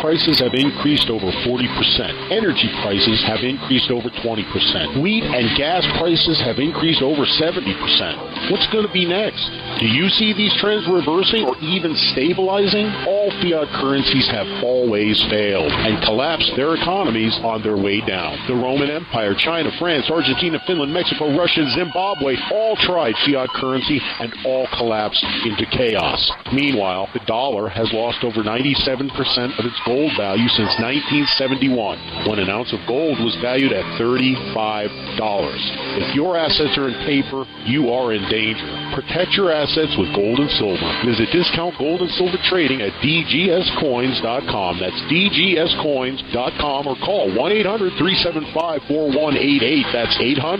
prices have increased over 40%. Energy prices have increased over 20%. Wheat and gas prices have increased over 70%. What's going to be next? Do you see these trends reversing or even stabilizing? All fiat currencies have always failed and collapsed their economies on their way down. The Roman Empire, China, France, Argentina, Finland, Mexico, Russia, Zimbabwe all tried fiat currency and all collapsed into chaos. Meanwhile, the dollar has lost over 97% of its gold value since 1971, when an ounce of gold was valued at $35. If your assets are in paper, you are in danger. Protect your assets with gold and silver. Visit Discount Gold and Silver Trading at dgscoins.com. That's dgscoins.com, or call 1-800-375-4188. That's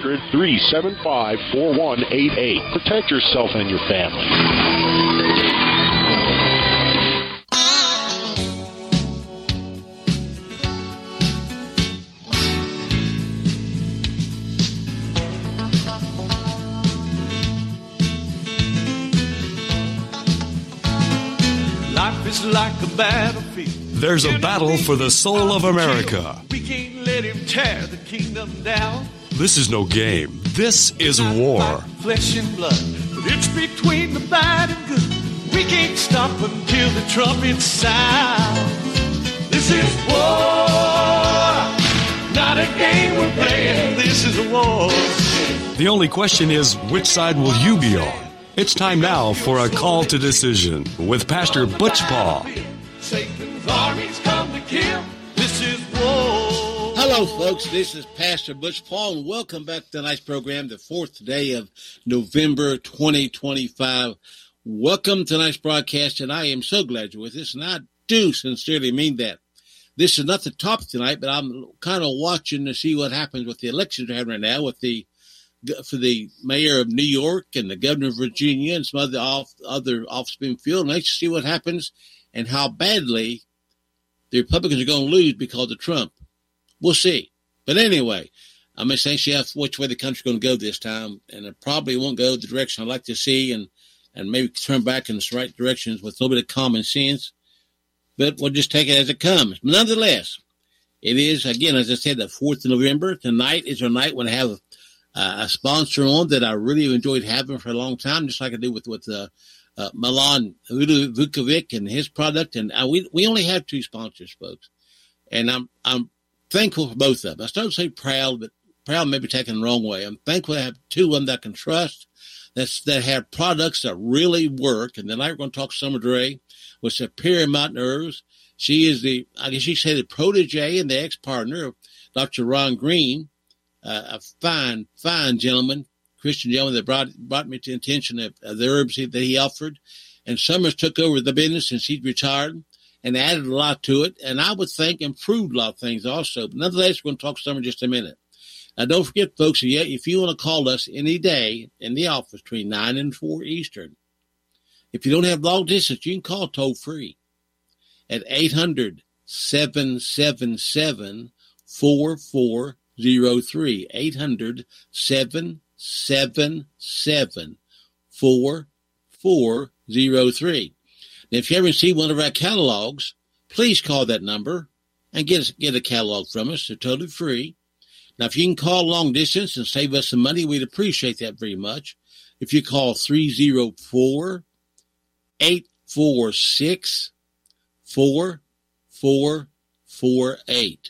800-375-4188. Protect yourself and your family. Like a battlefield. There's a battle for the soul of America. We can't let him tear the kingdom down. This is no game. This is war. Flesh and blood, but it's between the bad and good. We can't stop until the trumpet sound. This is war, not a game we're playing. This is a war. The only question is, which side will you be on? It's time now for a call to decision with Pastor Butch Paul. Satan's armies come to kill. This is war. Hello, folks. This is Pastor Butch Paul, and welcome back to tonight's program, the 4th day of November 2025. Welcome to tonight's broadcast, and I am so glad you're with us, and I do sincerely mean that. This is not the topic tonight, but I'm kind of watching to see what happens with the elections we're having right now for the mayor of New York and the governor of Virginia and some other office being filled. Let's see what happens and how badly the Republicans are going to lose because of Trump. We'll see. But anyway, I'm just anxious which way the country's going to go this time, and it probably won't go the direction I'd like to see, and maybe turn back in the right directions with a little bit of common sense. But we'll just take it as it comes. Nonetheless, it is, again, as I said, the 4th of November. Tonight is our night when I have a sponsor on that I really enjoyed having for a long time, just like I do with Milan Vukovic and his product. And we only have 2 sponsors, folks. And I'm thankful for both of them. I started to say proud, but proud may be taken the wrong way. I'm thankful to have 2 of them that I can trust, that have products that really work. And tonight we're going to talk to Summer Dre with Superior Mountain Herbs. She is the protege and the ex-partner of Dr. Ron Green. A fine gentleman, Christian gentleman that brought me to the attention of the herbs that he offered. And Summers took over the business since he'd retired and added a lot to it. And I would think improved a lot of things also. But nonetheless, we're going to talk to Summers in just a minute. Now, don't forget, folks, if you want to call us any day in the office between 9 and 4 Eastern, if you don't have long distance, you can call toll free at 800-777-4403. 800-777-4403. Now, if you ever see one of our catalogs, please call that number and get a catalog from us. They're totally free. Now, if you can call long distance and save us some money, we'd appreciate that very much. If you call 304-846-4448.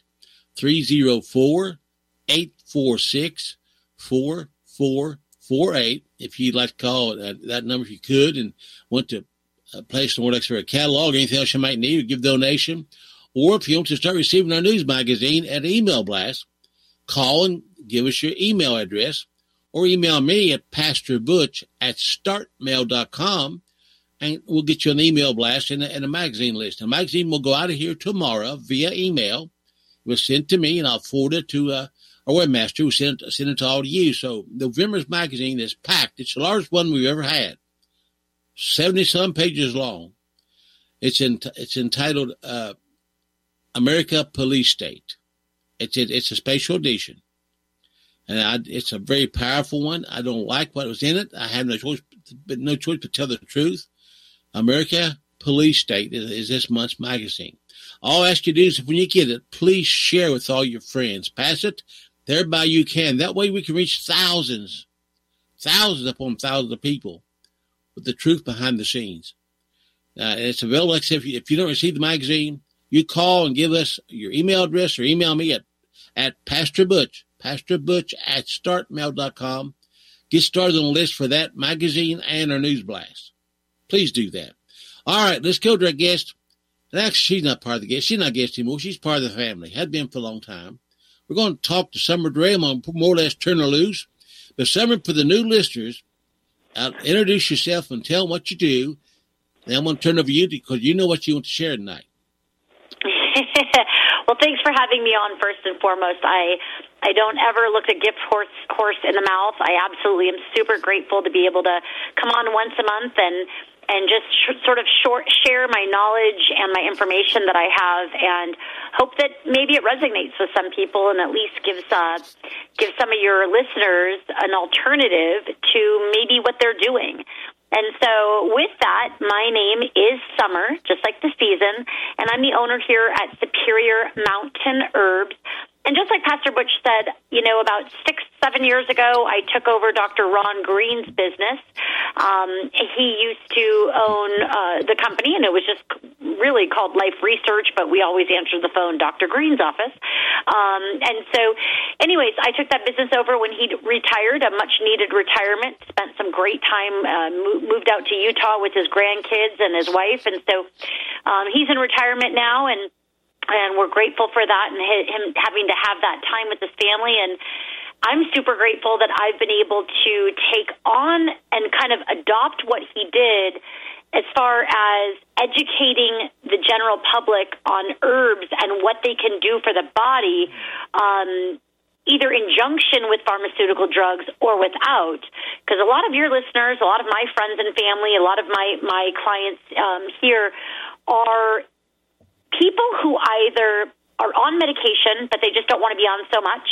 304-846-4448. If you'd like to call that number, if you could, and want to place an order for a catalog, anything else you might need, or give donation, or if you want to start receiving our news magazine at email blast, call and give us your email address, or email me at pastorbutch@startmail.com, and we'll get you an email blast and a magazine list. The magazine will go out of here tomorrow via email. It was sent to me, and I'll forward it to our webmaster, who sent it to all of you. So November's magazine is packed. It's the largest one we've ever had, 70-some pages long. It's entitled America Police State. It's a special edition, and it's a very powerful one. I don't like what was in it. I have no choice but tell the truth. America Police State is this month's magazine. All I ask you to do is, when you get it, please share with all your friends. Pass it thereby you can. That way we can reach thousands upon thousands of people with the truth behind the scenes. It's available. Like I said, if you don't receive the magazine, you call and give us your email address or email me at Pastor Butch at startmail.com. Get started on the list for that magazine and our news blast. Please do that. All right, let's go to our guest. And actually, she's not part of the guest. She's not a guest anymore. She's part of the family. Had been for a long time. We're going to talk to Summer Dray. I'm going to more or less turn her loose. But Summer, for the new listeners, introduce yourself and tell them what you do. Then I'm going to turn over to you because you know what you want to share tonight. Well, thanks for having me on first and foremost. I don't ever look a gift horse in the mouth. I absolutely am super grateful to be able to come on once a month and just sort of share my knowledge and my information that I have, and hope that maybe it resonates with some people and at least gives some of your listeners an alternative to maybe what they're doing. And so with that, my name is Summer, just like the season, and I'm the owner here at Superior Mountain Herbs. And just like Pastor Butch said, about 6-7 years ago, I took over Dr. Ron Green's business. He used to own the company, and it was just really called Life Research, but we always answered the phone, Dr. Green's office. And so, anyways, I took that business over when he retired, a much-needed retirement, spent some great time, moved out to Utah with his grandkids and his wife, and so he's in retirement now, and we're grateful for that and him having to have that time with his family. And I'm super grateful that I've been able to take on and kind of adopt what he did as far as educating the general public on herbs and what they can do for the body, either in junction with pharmaceutical drugs or without. Because a lot of your listeners, a lot of my friends and family, a lot of my clients here are people who either are on medication, but they just don't want to be on so much,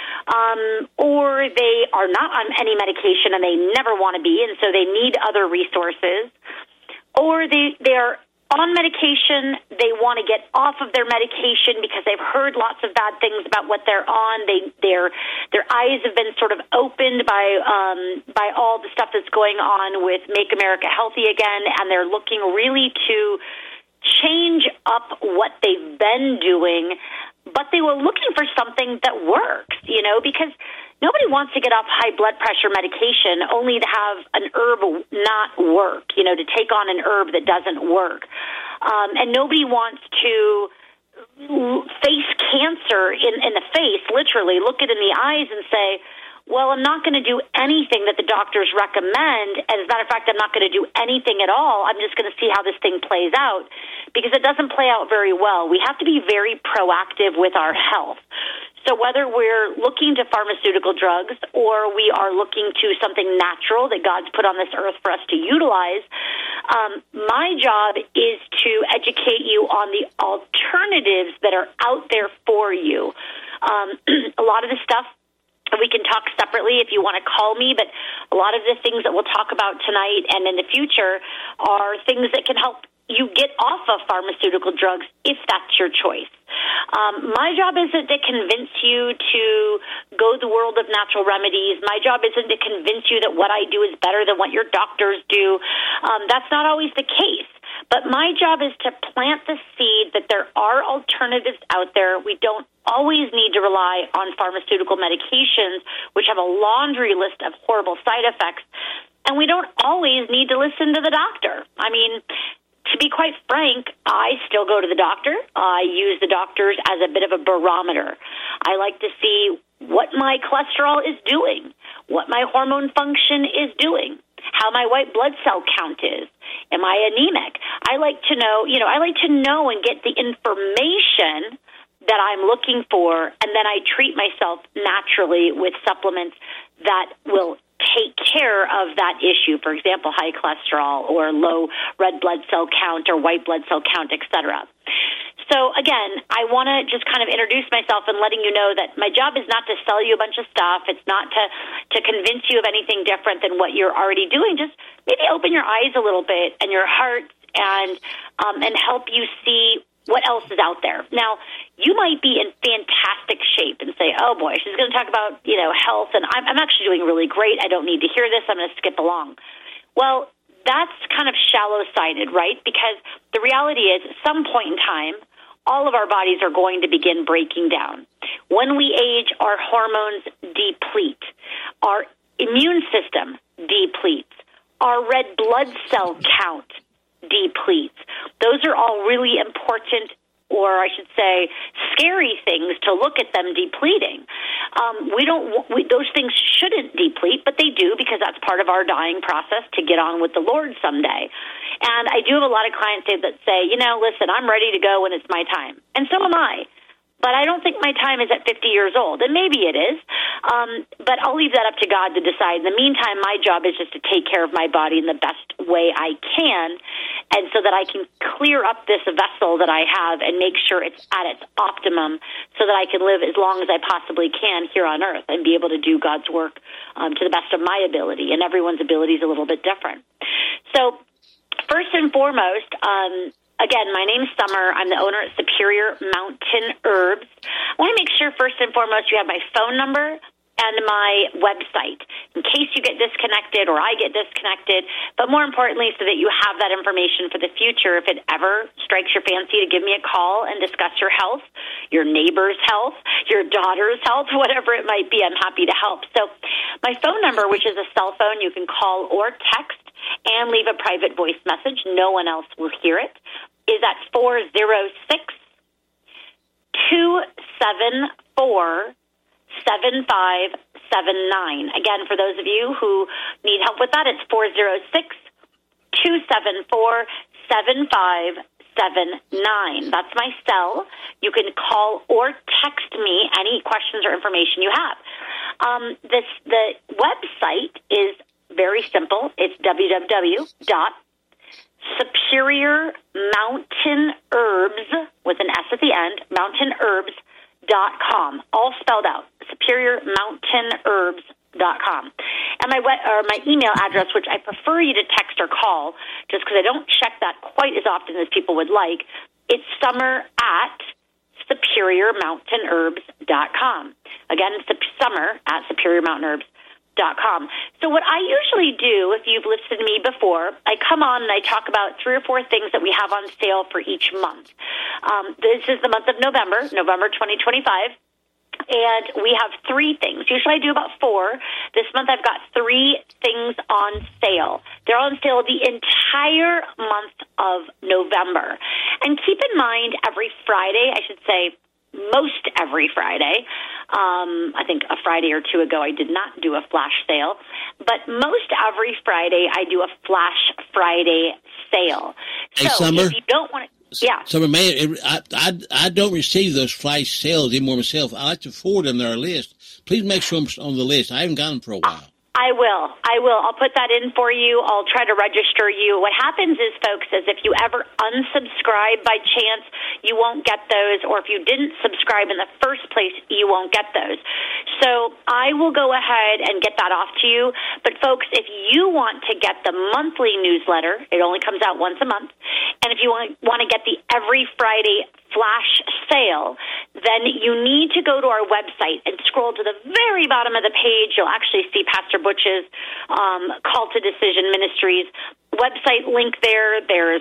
or they are not on any medication and they never want to be, and so they need other resources, or they're on medication, they want to get off of their medication because they've heard lots of bad things about what they're on. Their eyes have been sort of opened by all the stuff that's going on with Make America Healthy Again, and they're looking really to change up what they've been doing, but they were looking for something that works, because nobody wants to get off high blood pressure medication only to have an herb not work, to take on an herb that doesn't work. And nobody wants to face cancer in the face, literally, look it in the eyes and say, well, I'm not going to do anything that the doctors recommend. As a matter of fact, I'm not going to do anything at all. I'm just going to see how this thing plays out, because it doesn't play out very well. We have to be very proactive with our health. So whether we're looking to pharmaceutical drugs or we are looking to something natural that God's put on this earth for us to utilize, my job is to educate you on the alternatives that are out there for you. A lot of the stuff, we can talk separately if you want to call me, but a lot of the things that we'll talk about tonight and in the future are things that can help you get off of pharmaceutical drugs if that's your choice. My job isn't to convince you to go the world of natural remedies. My job isn't to convince you that what I do is better than what your doctors do. That's not always the case. But my job is to plant the seed that there are alternatives out there. We don't always need to rely on pharmaceutical medications, which have a laundry list of horrible side effects. And we don't always need to listen to the doctor. I mean, to be quite frank, I still go to the doctor. I use the doctors as a bit of a barometer. I like to see what my cholesterol is doing, what my hormone function is doing, how my white blood cell count is. Am I anemic? I like to know and get the information that I'm looking for, and then I treat myself naturally with supplements that will take care of that issue. For example, high cholesterol or low red blood cell count or white blood cell count, etc. So again, I want to just kind of introduce myself and letting you know that my job is not to sell you a bunch of stuff. It's not to convince you of anything different than what you're already doing. Just maybe open your eyes a little bit and your heart and help you see what else is out there. Now, you might be in fantastic shape and say, oh boy, she's going to talk about, health, and I'm actually doing really great. I don't need to hear this. I'm going to skip along. Well, that's kind of shallow-sided, right? Because the reality is, at some point in time, all of our bodies are going to begin breaking down. When we age, our hormones deplete. Our immune system depletes. Our red blood cell count depletes. Those are all really important, or I should say, scary things to look at them depleting. Those things shouldn't deplete, but they do, because that's part of our dying process to get on with the Lord someday. And I do have a lot of clients that say, listen, I'm ready to go when it's my time. And so am I. But I don't think my time is at 50 years old. And maybe it is. But I'll leave that up to God to decide. In the meantime, my job is just to take care of my body in the best way I can, and so that I can clear up this vessel that I have and make sure it's at its optimum, so that I can live as long as I possibly can here on earth and be able to do God's work to the best of my ability. And everyone's ability is a little bit different. So first and foremost, again, my name's Summer. I'm the owner at Superior Mountain Herbs. I want to make sure, first and foremost, you have my phone number and my website in case you get disconnected or I get disconnected, but more importantly, so that you have that information for the future. If it ever strikes your fancy to give me a call and discuss your health, your neighbor's health, your daughter's health, whatever it might be, I'm happy to help. So my phone number, which is a cell phone, you can call or text and leave a private voice message. No one else will hear it, is at 406-274-7579. Again, for those of you who need help with that, it's 406-274-7579. That's my cell. You can call or text me any questions or information you have. The website is very simple. It's www.superiormountainherbs, with an S at the end, mountainherbs.com, all spelled out, superiormountainherbs.com. And my email address, which I prefer you to text or call, just because I don't check that quite as often as people would like, it's summer@superiormountainherbs.com. Again, it's summer@superiormountainherbs.com. So what I usually do, if you've listened to me before, I come on and I talk about 3 or 4 things that we have on sale for each month. This is the month of November 2025, and we have 3 things. Usually I do about 4. This month I've got 3 things on sale. They're on sale the entire month of November. And keep in mind, every Friday, I should say, most every Friday. I think a Friday or 2 ago I did not do a flash sale, but most every Friday I do a Flash Friday sale. Hey, so Summer? if you don't want to, yeah. Summer, man, I don't receive those flash sales anymore myself. I like to forward them to our list. Please make sure I'm on the list. I haven't got them for a while. I will. I'll put that in for you. I'll try to register you. What happens is, folks, is if you ever unsubscribe by chance, you won't get those, or if you didn't subscribe in the first place, you won't get those. So I will go ahead and get that off to you. But, folks, if you want to get the monthly newsletter, it only comes out once a month, and if you want to get the every Friday flash sale, then you need to go to our website and scroll to the very bottom of the page. You'll actually see Pastor Butch's Call to Decision Ministries website link there. There's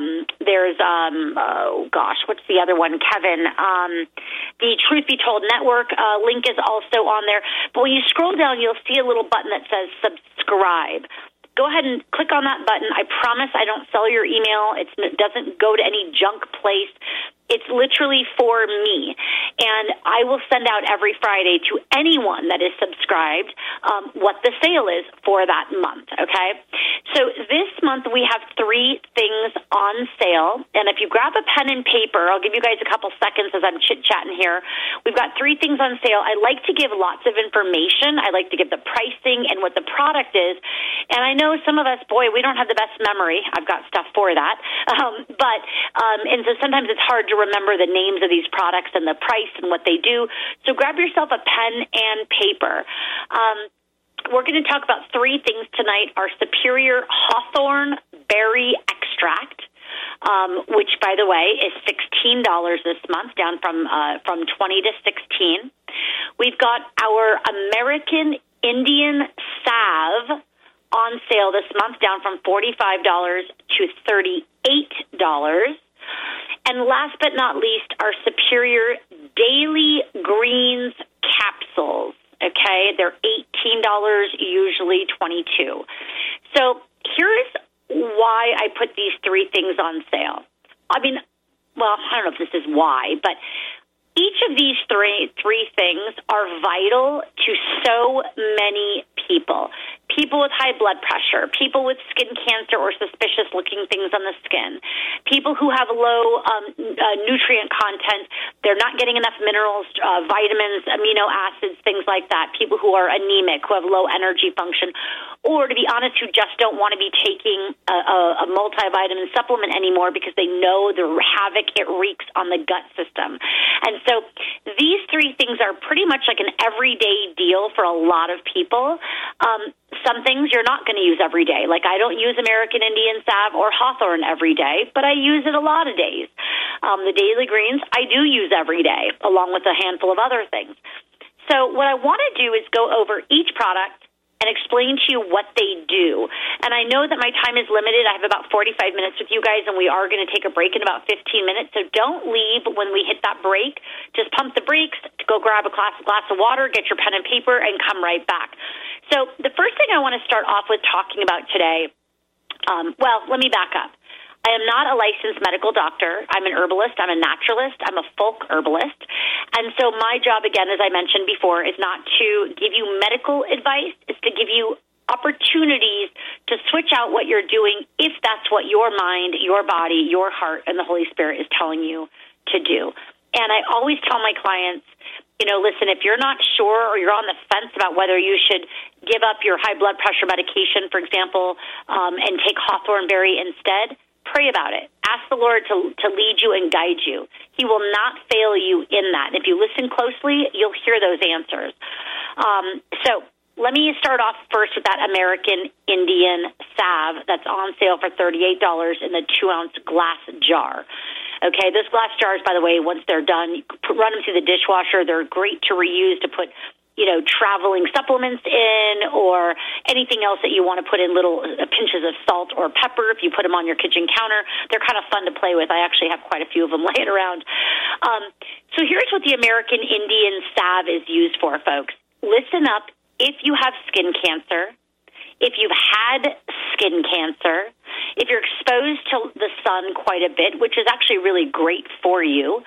what's the other one, Kevin? The Truth Be Told Network link is also on there. But when you scroll down, you'll see a little button that says subscribe. Go ahead and click on that button. I promise I don't sell your email. It doesn't go to any junk place. It's literally for me. And I will send out every Friday to anyone that is subscribed what the sale is for that month, okay? So this month we have 3 things on sale. And if you grab a pen and paper, I'll give you guys a couple seconds as I'm chit-chatting here. We've got 3 things on sale. I like to give lots of information. I like to give the pricing and what the product is. And I know some of us, boy, we don't have the best memory. I've got stuff for that. And so sometimes it's hard to remember the names of these products and the price and what they do. So grab yourself a pen and paper. We're going to talk about 3 things tonight. Our Superior Hawthorn Berry Extract, which, by the way, is $16 this month, down from $20 to $16. We've got our American Indian salve on sale this month, down from $45 to $38. And last but not least, our Superior Daily Greens capsules. Okay, they're $18, usually $22. So here's why I put these three things on sale. I mean, well, I don't know if this is why, but each of these three things are vital to so many people. People with high blood pressure, people with skin cancer or suspicious-looking things on the skin, people who have low nutrient content, they're not getting enough minerals, vitamins, amino acids, things like that, people who are anemic, who have low energy function, or, to be honest, who just don't want to be taking a multivitamin supplement anymore because they know the havoc it wreaks on the gut system. And so these three things are pretty much like an everyday deal for a lot of people. Some things you're not going to use every day. Like, I don't use American Indian salve or Hawthorne every day, but I use it a lot of days. The Daily Greens I do use every day, along with a handful of other things. So what I want to do is go over each product and explain to you what they do. And I know that my time is limited. I have about 45 minutes with you guys, and we are going to take a break in about 15 minutes. So don't leave when we hit that break. Just pump the brakes, go grab a glass of water, get your pen and paper, and come right back. So the first thing I want to start off with talking about today, let me back up. I am not a licensed medical doctor. I'm an herbalist. I'm a naturalist. I'm a folk herbalist. And so my job, again, as I mentioned before, is not to give you medical advice. It's to give you opportunities to switch out what you're doing if that's what your mind, your body, your heart, and the Holy Spirit is telling you to do. And I always tell my clients, listen, if you're not sure or you're on the fence about whether you should give up your high blood pressure medication, for example, and take hawthorn berry instead, pray about it. Ask the Lord to lead you and guide you. He will not fail you in that. If you listen closely, you'll hear those answers. So let me start off first with that American Indian salve that's on sale for $38 in the 2-ounce glass jar. Okay, those glass jars, by the way, once they're done, you run them through the dishwasher. They're great to reuse to put traveling supplements in or anything else that you want to put in, little pinches of salt or pepper. If you put them on your kitchen counter, they're kind of fun to play with. I actually have quite a few of them laying around. So here's what the American Indian salve is used for, folks. Listen up. If you have skin cancer, if you've had skin cancer, if you're exposed to the sun quite a bit, which is actually really great for you,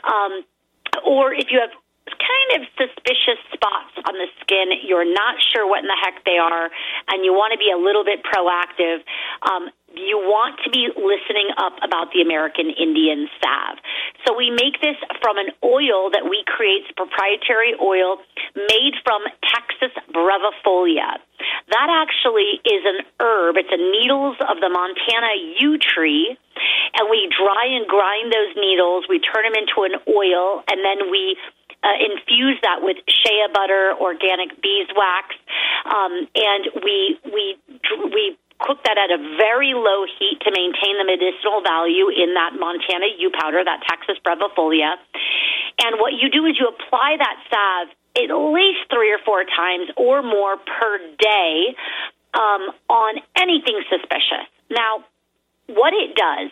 or if you have kind of suspicious spots on the skin, you're not sure what in the heck they are, and you want to be a little bit proactive, you want to be listening up about the American Indian salve. So we make this from an oil that we create, it's a proprietary oil made from Taxus brevifolia. That actually is an herb. It's the needles of the Montana yew tree, and we dry and grind those needles. We turn them into an oil, and then we infuse that with shea butter, organic beeswax, and we cook that at a very low heat to maintain the medicinal value in that Montana yew powder, that Taxus brevifolia. And what you do is you apply that salve at least 3 or 4 times or more per day on anything suspicious. Now, what it does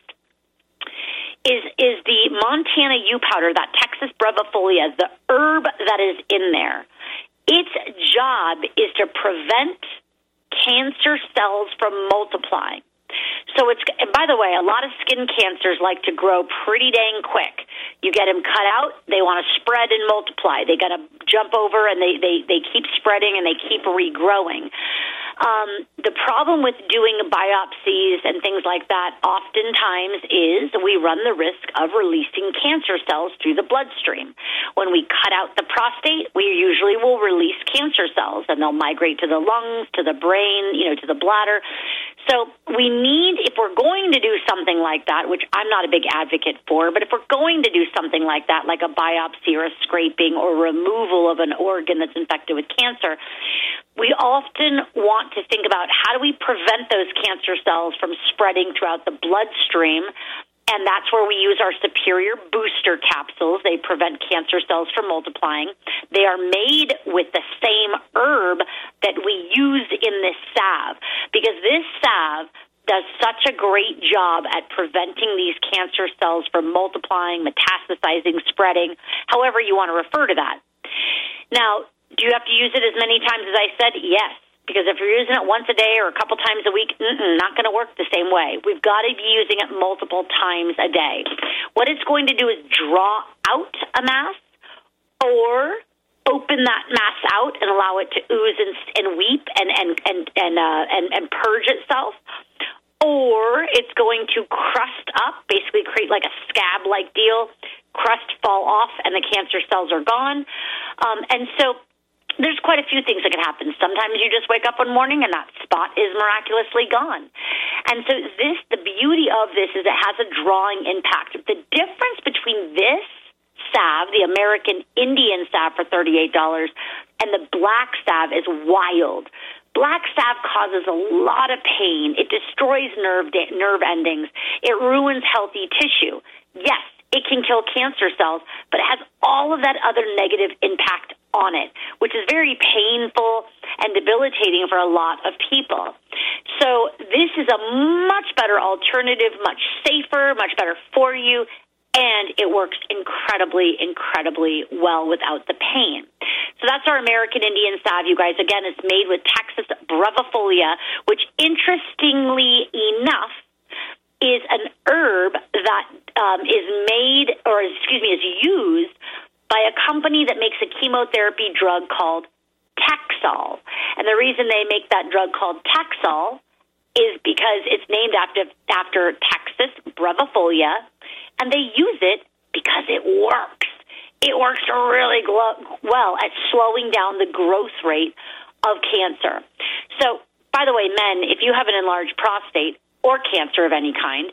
is the Montana yew powder, that Taxus brevifolia, the herb that is in there, its job is to prevent cancer cells from multiplying. So and by the way, a lot of skin cancers like to grow pretty dang quick. You get them cut out, they want to spread and multiply. They got to jump over and they keep spreading and they keep regrowing. The problem with doing biopsies and things like that oftentimes is we run the risk of releasing cancer cells through the bloodstream. When we cut out the prostate, we usually will release cancer cells, and they'll migrate to the lungs, to the brain, to the bladder. So we need, if we're going to do something like that, which I'm not a big advocate for, but if we're going to do something like that, like a biopsy or a scraping or removal of an organ that's infected with cancer, we often want want to think about how do we prevent those cancer cells from spreading throughout the bloodstream. And that's where we use our superior booster capsules. They prevent cancer cells from multiplying. They are made with the same herb that we use in this salve, because this salve does such a great job at preventing these cancer cells from multiplying, metastasizing, spreading, however you want to refer to that. Now, do you have to use it as many times as I said? Yes. Because if you're using it once a day or a couple times a week, not going to work the same way. We've got to be using it multiple times a day. What it's going to do is draw out a mass or open that mass out and allow it to ooze and weep and purge itself. Or it's going to crust up, basically create like a scab-like deal, crust fall off, and the cancer cells are gone. And so there's quite a few things that can happen. Sometimes you just wake up one morning and that spot is miraculously gone. And so the beauty of this is it has a drawing impact. The difference between this salve, the American Indian salve for $38, and the black salve is wild. Black salve causes a lot of pain. It destroys nerve endings. It ruins healthy tissue. Yes, it can kill cancer cells, but it has all of that other negative impact on it, which is very painful and debilitating for a lot of people. So this is a much better alternative, much safer, much better for you, and it works incredibly, incredibly well without the pain. So that's our American Indian salve, you guys. Again, it's made with Taxus brevifolia, which interestingly enough is an herb that is used by a company that makes a chemotherapy drug called Taxol. And the reason they make that drug called Taxol is because it's named after Taxus brevifolia, and they use it because it works. It works really well at slowing down the growth rate of cancer. So, by the way, men, if you have an enlarged prostate or cancer of any kind,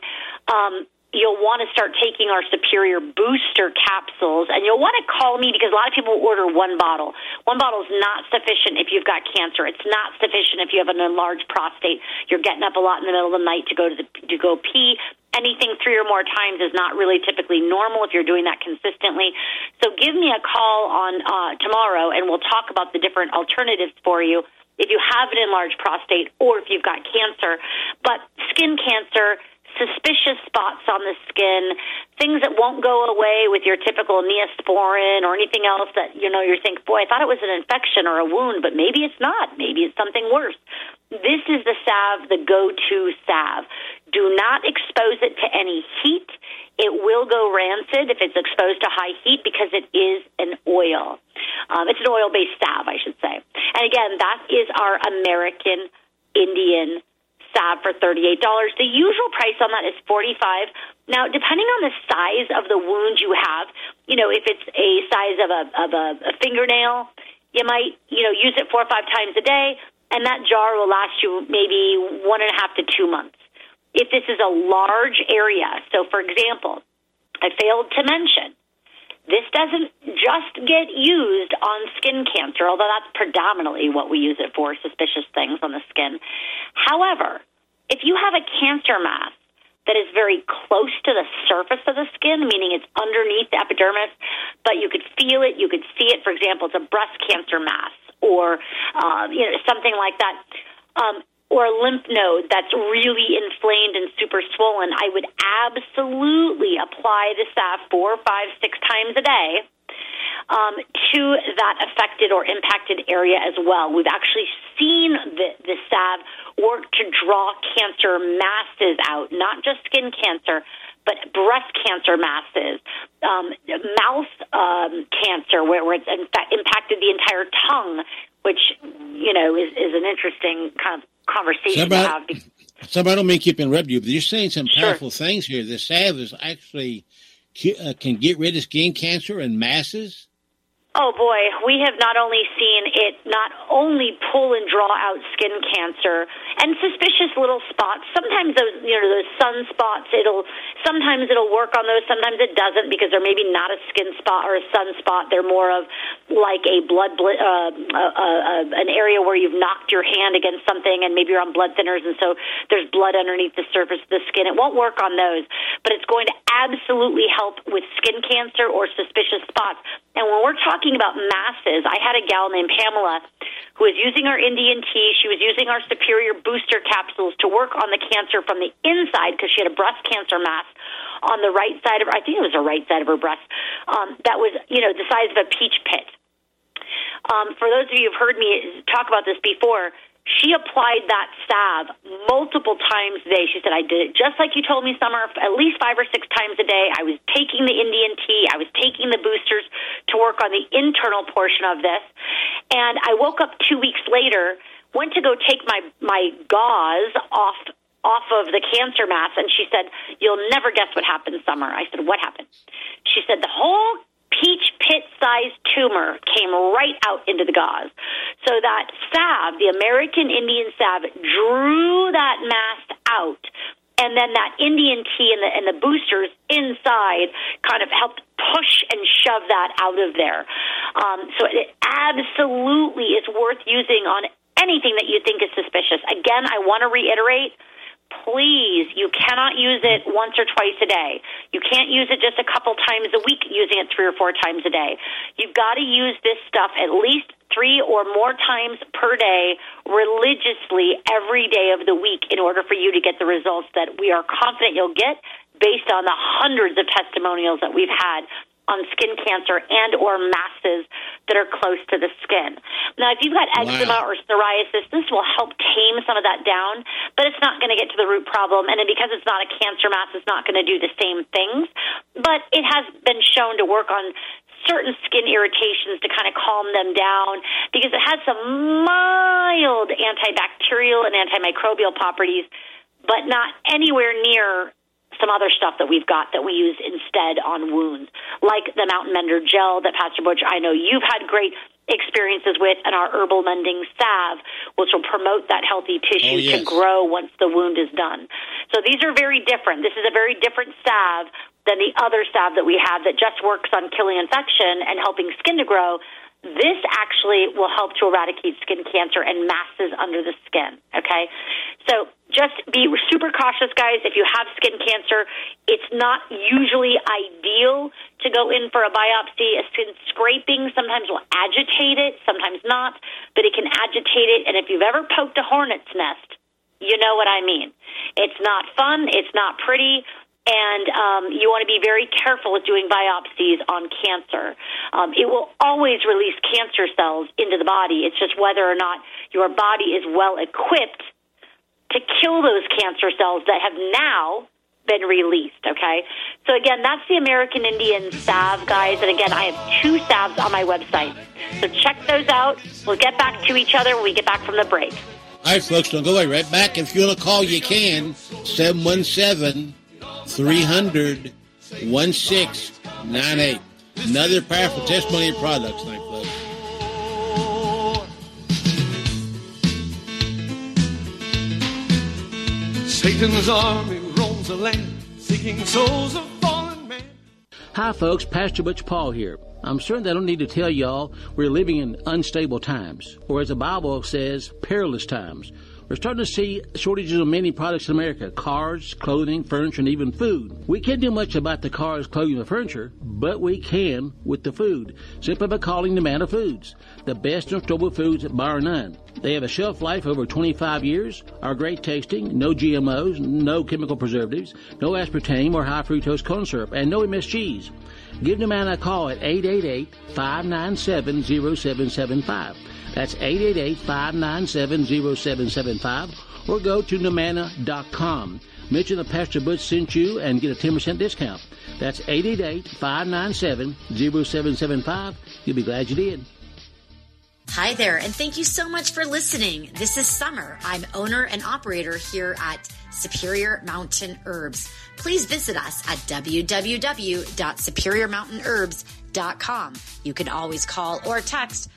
you'll want to start taking our superior booster capsules, and you'll want to call me because a lot of people order one bottle. One bottle is not sufficient if you've got cancer. It's not sufficient if you have an enlarged prostate. You're getting up a lot in the middle of the night to go pee. Anything 3 or more times is not really typically normal if you're doing that consistently. So give me a call on tomorrow, and we'll talk about the different alternatives for you if you have an enlarged prostate or if you've got cancer. But skin cancer, suspicious spots on the skin, things that won't go away with your typical Neosporin or anything else that, you think, boy, I thought it was an infection or a wound, but maybe it's not. Maybe it's something worse. This is the salve, the go-to salve. Do not expose it to any heat. It will go rancid if it's exposed to high heat because it is an oil. It's an oil-based salve, I should say. And again, that is our American Indian salve for $38. The usual price on that is $45. Now, depending on the size of the wound you have, if it's a size of a fingernail, you might, use it 4 or 5 times a day, and that jar will last you maybe 1.5 to 2 months. If this is a large area, so for example, I failed to mention, this doesn't just get used on skin cancer, although that's predominantly what we use it for, suspicious things on the skin. However, if you have a cancer mass that is very close to the surface of the skin, meaning it's underneath the epidermis, but you could feel it, you could see it, for example, it's a breast cancer mass or something like that, or a lymph node that's really inflamed and super swollen, I would absolutely apply the salve 4, 5, 6 times a day to that affected or impacted area as well. We've actually seen the salve work to draw cancer masses out, not just skin cancer, but breast cancer masses, mouth cancer, where it's impacted the entire tongue, which, is an interesting kind of conversation to have. Somebody, I don't mean keep interrupting you, but you're saying some powerful things here. The salve is actually can get rid of skin cancer and masses? Oh, boy, we have not only seen it not only pull and draw out skin cancer and suspicious little spots. Sometimes those sunspots, sometimes it'll work on those. Sometimes it doesn't because they're maybe not a skin spot or a sunspot. They're more of like a an area where you've knocked your hand against something and maybe you're on blood thinners and so there's blood underneath the surface of the skin. It won't work on those, but it's going to absolutely help with skin cancer or suspicious spots. And when we're talking about masses, I had a gal named Pamela who was using our Indian tea. She was using our Superior Booster capsules to work on the cancer from the inside because she had a breast cancer mass on the right side of her, I think it was the right side of her breast, that was, the size of a peach pit. For those of you who've heard me talk about this before, she applied that salve multiple times a day. She said, I did it just like you told me, Summer, at least 5 or 6 times a day. I was taking the Indian tea. I was taking the boosters to work on the internal portion of this. And I woke up 2 weeks later, went to go take my gauze off of the cancer mass, and she said, you'll never guess what happened, Summer. I said, what happened? She said, the whole peach pit-sized tumor came right out into the gauze. So that salve, the American Indian salve, drew that mass out, and then that Indian tea and the boosters inside kind of helped push and shove that out of there. So it absolutely is worth using on anything that you think is suspicious. Again, I want to reiterate, please, you cannot use it once or twice a day. You can't use it just a couple times a week, using it 3 or 4 times a day. You've got to use this stuff at least 3 or more times per day, religiously every day of the week, in order for you to get the results that we are confident you'll get based on the hundreds of testimonials that we've had on skin cancer and or masses that are close to the skin. Now, if you've got eczema or psoriasis, this will help tame some of that down, but it's not going to get to the root problem. And because it's not a cancer mass, it's not going to do the same things. But it has been shown to work on certain skin irritations to kind of calm them down because it has some mild antibacterial and antimicrobial properties, but not anywhere near some other stuff that we've got that we use instead on wounds, like the Mountain Mender gel that Pastor Butch, I know you've had great experiences with, and our herbal mending salve, which will promote that healthy tissue to grow once the wound is done. So these are very different. This is a very different salve than the other salve that we have that just works on killing infection and helping skin to grow. This actually will help to eradicate skin cancer and masses under the skin, okay? So just be super cautious, guys. If you have skin cancer, it's not usually ideal to go in for a biopsy. A skin scraping sometimes will agitate it, sometimes not, but it can agitate it. And if you've ever poked a hornet's nest, you know what I mean. It's not fun. It's not pretty. And you want to be very careful with doing biopsies on cancer. It will always release cancer cells into the body. It's just whether or not your body is well equipped to kill those cancer cells that have now been released, okay? So, again, that's the American Indian salve, guys. And, again, I have 2 salves on my website. So check those out. We'll get back to each other when we get back from the break. All right, folks, don't go away. Right back. If you want to call, you can. 717-300-1698. Another powerful testimony of products tonight, folks. Satan's army roams the land, seeking souls of fallen man. Hi, folks. Pastor Butch Paul here. I'm certain I don't need to tell y'all we're living in unstable times, or as the Bible says, perilous times. We're starting to see shortages of many products in America: cars, clothing, furniture, and even food. We can't do much about the cars, clothing, and furniture, but we can with the food, simply by calling Nomana Foods, the best in storable foods bar none. They have a shelf life over 25 years, are great tasting, no GMOs, no chemical preservatives, no aspartame or high fructose corn syrup, and no MSGs. Give Nomana a call at 888-597-0775. That's 888-597-0775, or go to Nomana.com. Mention that Pastor Butch sent you and get a 10% discount. That's 888-597-0775. You'll be glad you did. Hi there, and thank you so much for listening. This is Summer. I'm owner and operator here at Superior Mountain Herbs. Please visit us at www.superiormountainherbs.com. You can always call or text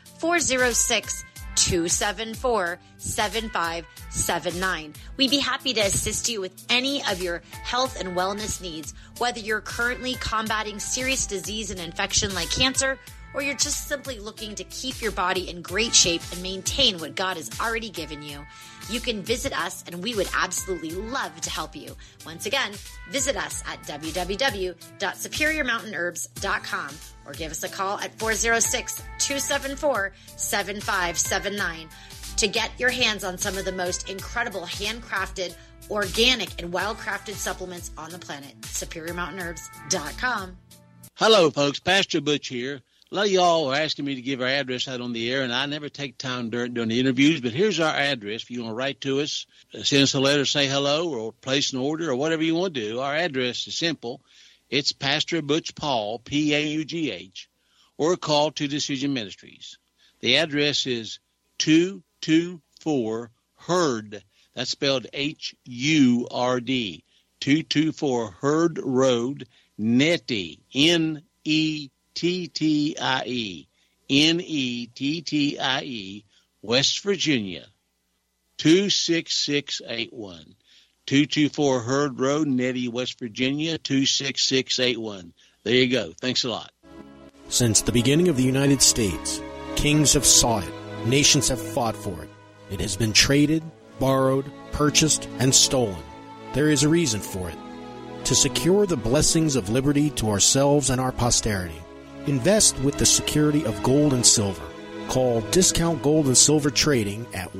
406-274-7579. We'd be happy to assist you with any of your health and wellness needs, whether you're currently combating serious disease and infection like cancer, or you're just simply looking to keep your body in great shape and maintain what God has already given you. You can visit us, and we would absolutely love to help you. Once again, visit us at www.superiormountainherbs.com or give us a call at 406-274-7579 to get your hands on some of the most incredible handcrafted, organic, and wildcrafted supplements on the planet. SuperiorMountainHerbs.com. Hello, folks. Pastor Butch here. A lot of y'all are asking me to give our address out on the air, and I never take time during the interviews, but here's our address. If you want to write to us, send us a letter, say hello, or place an order, or whatever you want to do, our address is simple. It's Pastor Butch Paul, P-A-U-G-H, or call to Decision Ministries. The address is 224 Hurd. That's spelled H-U-R-D. 224 Hurd Road, Nettie, Nettie, Nettie, West Virginia, 26681. 224 Hurd Road, Nettie, West Virginia, 26681. There you go. Thanks a lot. Since the beginning of the United States, kings have sought it, nations have fought for it. It has been traded, borrowed, purchased, and stolen. There is a reason for it. To secure the blessings of liberty to ourselves and our posterity, invest with the security of gold and silver. Call Discount Gold and Silver Trading at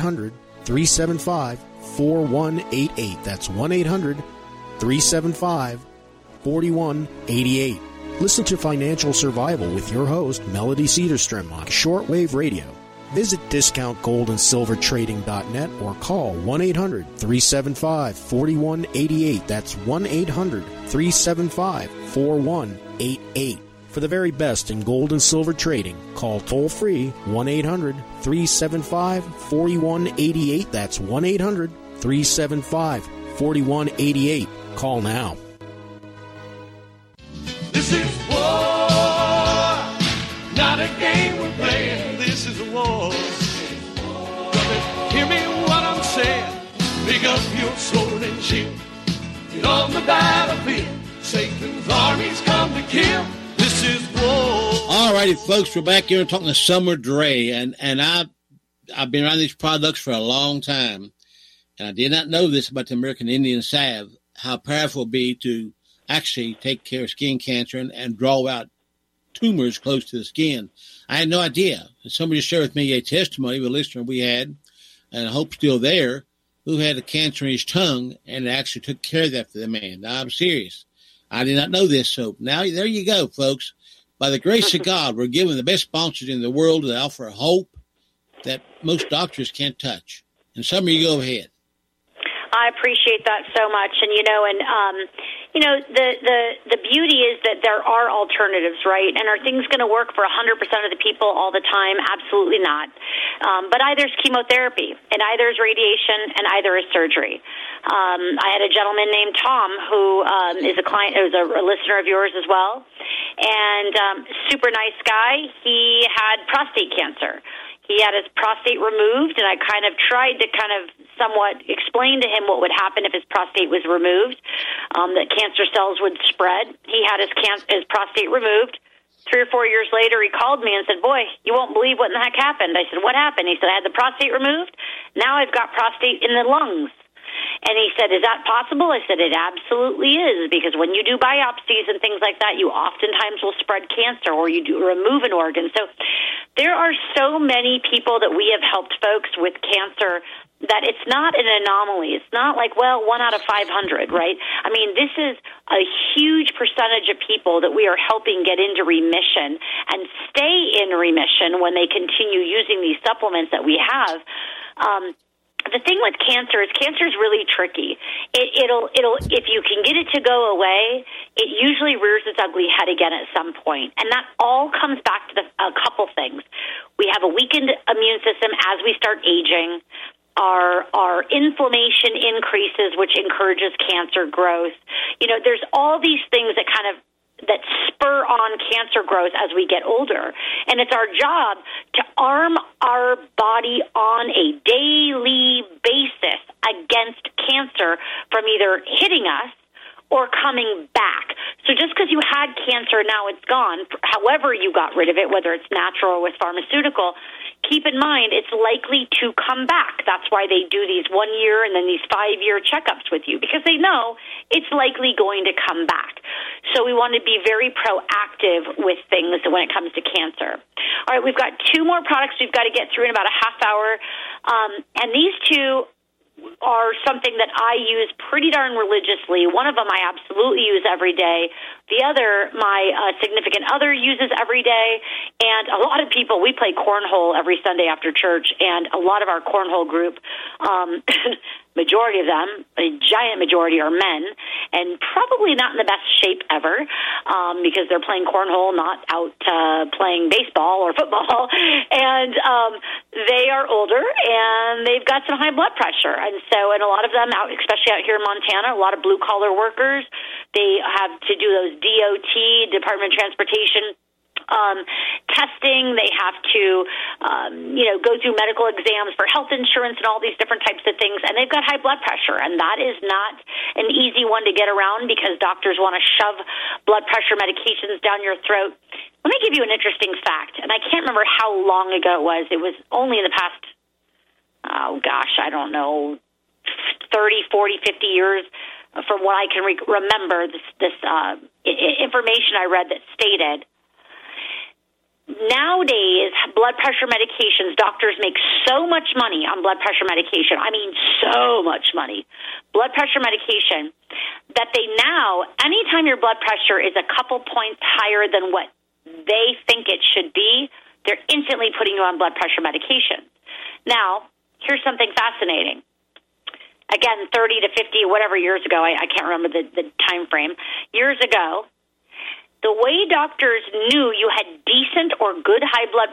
1-800-375-4188. That's 1-800-375-4188. Listen to Financial Survival with your host, Melody Cedarstrom, on shortwave radio. Visit discountgoldandsilvertrading.net or call 1-800-375-4188. That's 1-800-375-4188. For the very best in gold and silver trading, call toll-free 1-800-375-4188. That's 1-800-375-4188. Call now. This is war, not a game we're playing. This is a war. Brother, hear me what I'm saying. Pick up your sword and shield. Get on the battlefield. Satan's armies come to kill. This is war. All righty, folks, we're back here talking to Summer Dre, and I've been around these products for a long time, and I did not know this about the American Indian salve, how powerful it would be to actually take care of skin cancer and draw out tumors close to the skin. I had no idea. Somebody shared with me a testimony of a listener we had, and I hope still there, who had a cancer in his tongue, and actually took care of that for the man. Now, I'm serious. I did not know this, so now there you go, folks. By the grace of God, we're given the best sponsors in the world that offer hope that most doctors can't touch. And Summer, you go ahead. I appreciate that so much, and the beauty is that there are alternatives, right? And are things going to work for 100% of the people all the time? Absolutely not. But either is chemotherapy, and either is radiation, and either is surgery. I had a gentleman named Tom who is a client, who's a listener of yours as well, and super nice guy. He had prostate cancer. He had his prostate removed, and I kind of tried to somewhat explain to him what would happen if his prostate was removed, that cancer cells would spread. He had his prostate removed. 3 or 4 years later, he called me and said, "Boy, you won't believe what in the heck happened." I said, "What happened?" He said, "I had the prostate removed. Now I've got prostate in the lungs." And he said, "Is that possible?" I said, "It absolutely is, because when you do biopsies and things like that, you oftentimes will spread cancer, or you do remove an organ." So there are so many people that we have helped folks with cancer that it's not an anomaly. It's not like, 1 out of 500, right? I mean, this is a huge percentage of people that we are helping get into remission and stay in remission when they continue using these supplements that we have. The thing with cancer is really tricky. It'll if you can get it to go away, it usually rears its ugly head again at some point. And that all comes back to a couple things. We we have a weakened immune system as we start aging. Our inflammation increases, which encourages cancer growth. There's all these things that spur on cancer growth as we get older. And it's our job to arm our body on a daily basis against cancer from either hitting us or coming back. So just because you had cancer, now it's gone, however you got rid of it, whether it's natural or with pharmaceutical, keep in mind it's likely to come back. That's why they do these 1 year and then these 5-year checkups with you, because they know it's likely going to come back. So we want to be very proactive with things when it comes to cancer. All right, we've got 2 more products we've got to get through in about a half hour. And these 2 are something that I use pretty darn religiously. One of them I absolutely use every day. The other, my significant other uses every day. And a lot of people, we play cornhole every Sunday after church, and a lot of our cornhole group, majority of them, a giant majority are men, and probably not in the best shape ever, because they're playing cornhole, not out playing baseball or football. And they are older, and they've got some high blood pressure. And a lot of them, especially out here in Montana, a lot of blue-collar workers, they have to do those DOT, Department of Transportation, testing. They have to, go through medical exams for health insurance and all these different types of things. And they've got high blood pressure. And that is not an easy one to get around because doctors want to shove blood pressure medications down your throat. Let me give you an interesting fact. And I can't remember how long ago it was. It was only in the past, I don't know, 30, 40, 50 years. From what I can remember, this information I read that stated, nowadays, blood pressure medications, doctors make so much money on blood pressure medication. I mean, so much money. Blood pressure medication that they now, anytime your blood pressure is a couple points higher than what they think it should be, they're instantly putting you on blood pressure medication. Now, here's something fascinating. Again, 30 to 50, whatever years ago, I can't remember the time frame. Years ago, the way doctors knew you had decent or good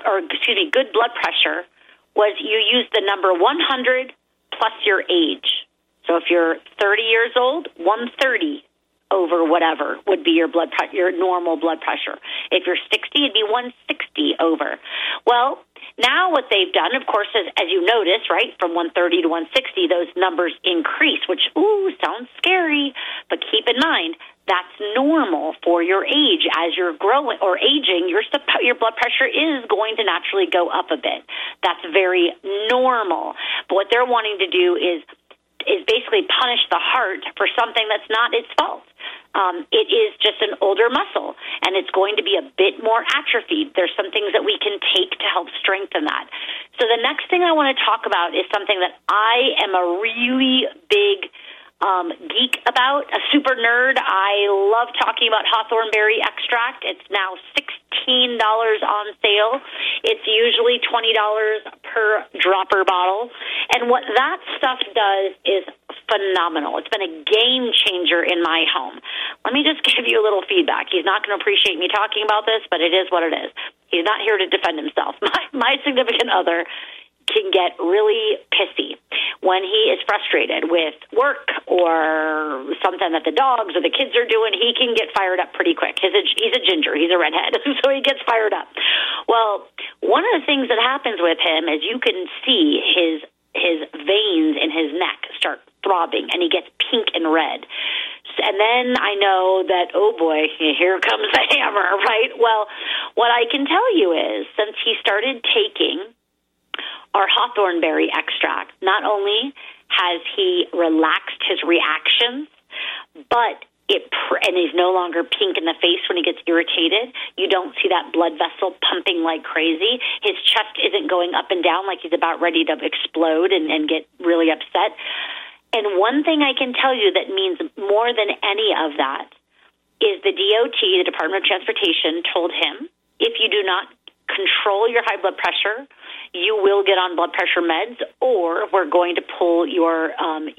good blood pressure was you used the number 100 plus your age. So if you're 30 years old, 130 over whatever would be your normal blood pressure. If you're 60, it'd be 160 over. Well, now what they've done, of course, as you notice, right, from 130 to 160, those numbers increase, which, sounds scary. But keep in mind, that's normal for your age. As you're growing or aging, your blood pressure is going to naturally go up a bit. That's very normal. But what they're wanting to do is basically punish the heart for something that's not its fault. It is just an older muscle, and it's going to be a bit more atrophied. There's some things that we can take to help strengthen that. So the next thing I want to talk about is something that I am a really big geek about, a super nerd. I love talking about hawthorn berry extract. It's now $16 on sale. It's usually $20 per dropper bottle. And what that stuff does is phenomenal. It's been a game changer in my home. Let me just give you a little feedback. He's not going to appreciate me talking about this, but it is what it is. He's not here to defend himself. My significant other can get really pissy when he is frustrated with work or something that the dogs or the kids are doing. He can get fired up pretty quick. He's a ginger. He's a redhead, so he gets fired up. Well, one of the things that happens with him is you can see his veins in his neck start throbbing, and he gets pink and red. And then I know that, oh boy, here comes the hammer, right? Well, what I can tell you is, since he started taking our hawthorn berry extract, not only has he relaxed his reactions, but and he's no longer pink in the face when he gets irritated. You don't see that blood vessel pumping like crazy. His chest isn't going up and down like he's about ready to explode and get really upset. And one thing I can tell you that means more than any of that is the DOT, the Department of Transportation, told him, if you do not control your high blood pressure, you will get on blood pressure meds, or we're going to pull your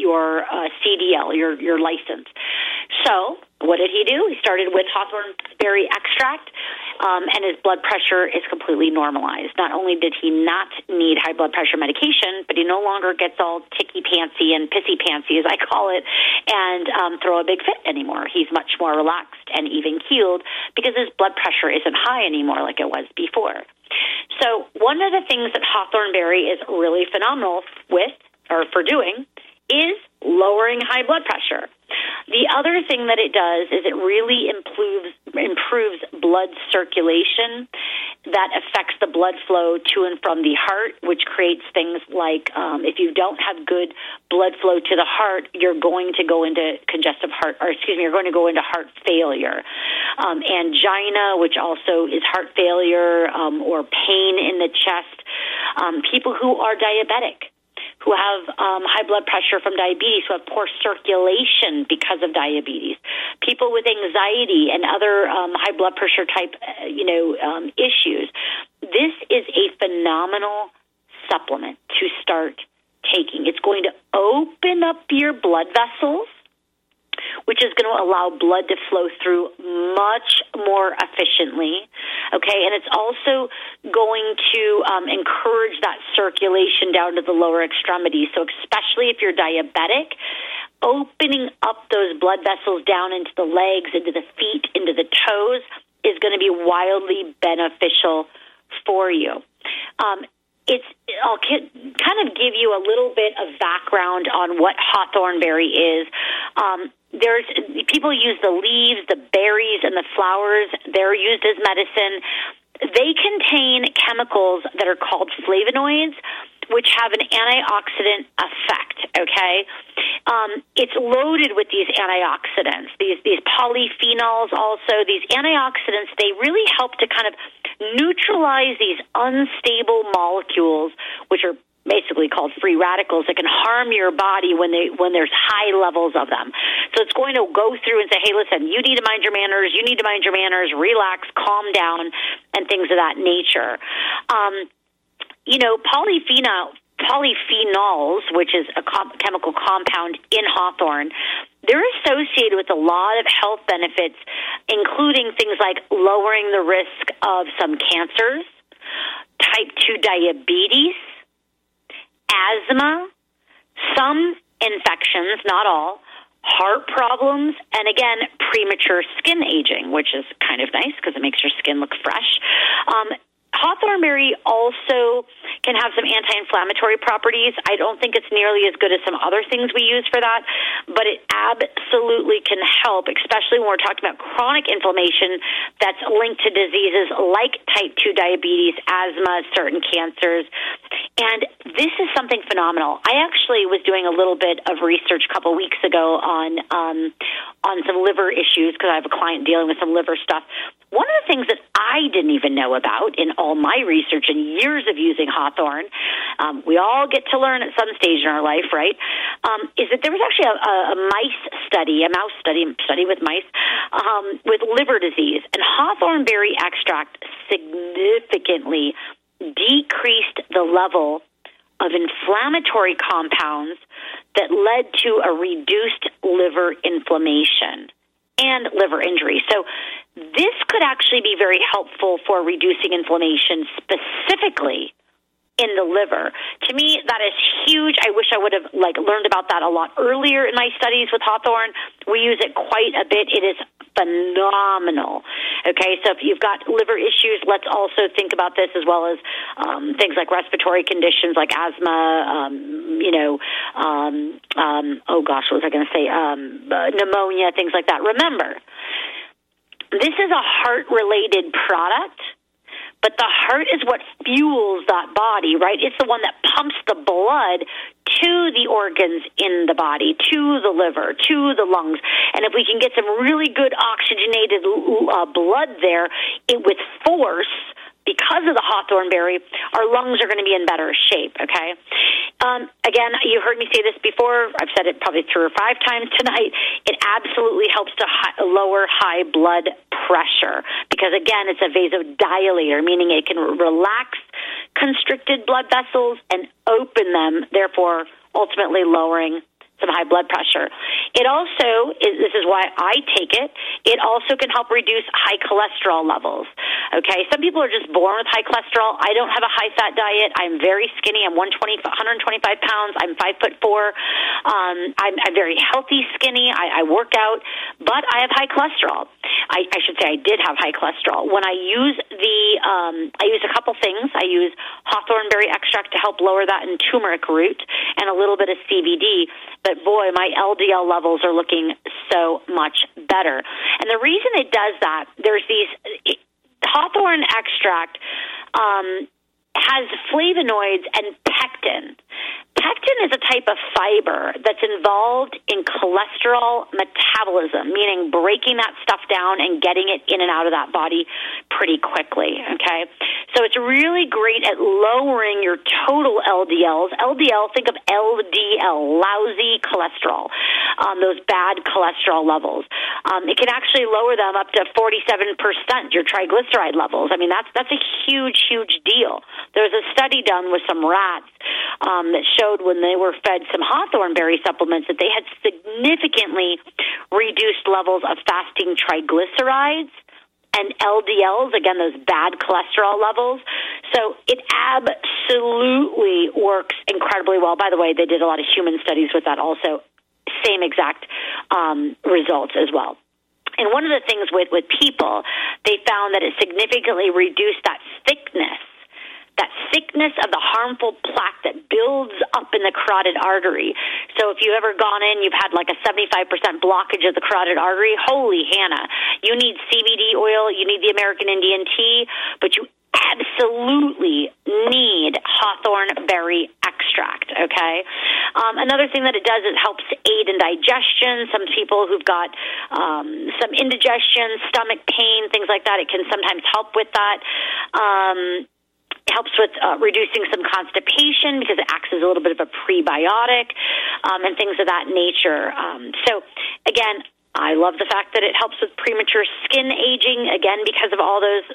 CDL, your license. So what did he do? He started with hawthorn berry extract. and his blood pressure is completely normalized. Not only did he not need high blood pressure medication, but he no longer gets all ticky-pantsy and pissy-pantsy, as I call it, and throw a big fit anymore. He's much more relaxed and even-keeled because his blood pressure isn't high anymore like it was before. So one of the things that hawthorn berry is really phenomenal for doing is lowering high blood pressure. The other thing that it does is it really improves blood circulation that affects the blood flow to and from the heart, which creates things like if you don't have good blood flow to the heart, you're going to go into you're going to go into heart failure. Angina, which also is heart failure, or pain in the chest. People who are diabetic, who have high blood pressure from diabetes, who have poor circulation because of diabetes, people with anxiety and other high blood pressure type, issues. This is a phenomenal supplement to start taking. It's going to open up your blood vessels, which is going to allow blood to flow through much more efficiently, okay? And it's also going to encourage that circulation down to the lower extremities. So especially if you're diabetic, opening up those blood vessels down into the legs, into the feet, into the toes is going to be wildly beneficial for you. I'll kind of give you a little bit of background on what hawthorn berry is. People use the leaves, the berries, and the flowers. They're used as medicine. They contain chemicals that are called flavonoids, which have an antioxidant effect, okay? It's loaded with these antioxidants, these polyphenols also. These antioxidants, they really help to kind of neutralize these unstable molecules, which are basically called free radicals, that can harm your body when there's high levels of them. So it's going to go through and say, hey, listen, you need to mind your manners, relax, calm down, and things of that nature. Polyphenols, which is a chemical compound in hawthorn, they're associated with a lot of health benefits, including things like lowering the risk of some cancers, type 2 diabetes, asthma, some infections, not all, heart problems, and again, premature skin aging, which is kind of nice because it makes your skin look fresh. Hawthorn berry also can have some anti-inflammatory properties. I don't think it's nearly as good as some other things we use for that, but it absolutely can help, especially when we're talking about chronic inflammation that's linked to diseases like type 2 diabetes, asthma, certain cancers. And this is something phenomenal. I actually was doing a little bit of research a couple weeks ago on some liver issues because I have a client dealing with some liver stuff. One of the things that I didn't even know about in all my research and years of using hawthorn, we all get to learn at some stage in our life, right, is that there was actually a mouse study with mice with liver disease. And hawthorn berry extract significantly decreased the level of inflammatory compounds that led to a reduced liver inflammation and liver injury. So this could actually be very helpful for reducing inflammation specifically in the liver. To me, that is huge. I wish I would have learned about that a lot earlier in my studies with hawthorn. We use it quite a bit. It is phenomenal. Okay, so if you've got liver issues, let's also think about this as well as things like respiratory conditions like asthma, pneumonia, things like that. Remember, this is a heart-related product, but the heart is what fuels that body, right? It's the one that pumps the blood to the organs in the body, to the liver, to the lungs. And if we can get some really good oxygenated blood there with force, because of the hawthorn berry, our lungs are going to be in better shape, okay? Again, you heard me say this before. I've said it probably 3 or 5 times tonight. It absolutely helps to lower high blood pressure because, again, it's a vasodilator, meaning it can relax constricted blood vessels and open them, therefore ultimately lowering some high blood pressure. It also, this is why I take it, it also can help reduce high cholesterol levels. Okay, some people are just born with high cholesterol. I don't have a high-fat diet. I'm very skinny. I'm 125 pounds. I'm 5'4". I'm very healthy, skinny. I work out, but I have high cholesterol. I should say I did have high cholesterol. When I use I use a couple things. I use hawthorn berry extract to help lower that, and turmeric root, and a little bit of CBD. But boy, my LDL levels are looking so much better. And the reason it does that, there's hawthorn extract has flavonoids and pectin. Pectin is a type of fiber that's involved in cholesterol metabolism, meaning breaking that stuff down and getting it in and out of that body pretty quickly, okay? So it's really great at lowering your total LDLs. LDL, think of LDL, lousy cholesterol, those bad cholesterol levels. It can actually lower them up to 47%, your triglyceride levels. I mean, that's a huge, huge deal. There's a study done with some rats that showed when they were fed some hawthorn berry supplements that they had significantly reduced levels of fasting triglycerides and LDLs, again, those bad cholesterol levels. So it absolutely works incredibly well. By the way, they did a lot of human studies with that also. Same exact results as well. And one of the things with people, they found that it significantly reduced that thickness of the harmful plaque that builds up in the carotid artery. So if you've ever gone in, you've had like a 75% blockage of the carotid artery, holy Hannah, you need CBD oil, you need the American Indian tea, but you absolutely need hawthorn berry extract, okay? Another thing that it does is it helps aid in digestion. Some people who've got some indigestion, stomach pain, things like that, it can sometimes help with that. Helps with reducing some constipation because it acts as a little bit of a prebiotic and things of that nature. So, again, I love the fact that it helps with premature skin aging, again, because of all those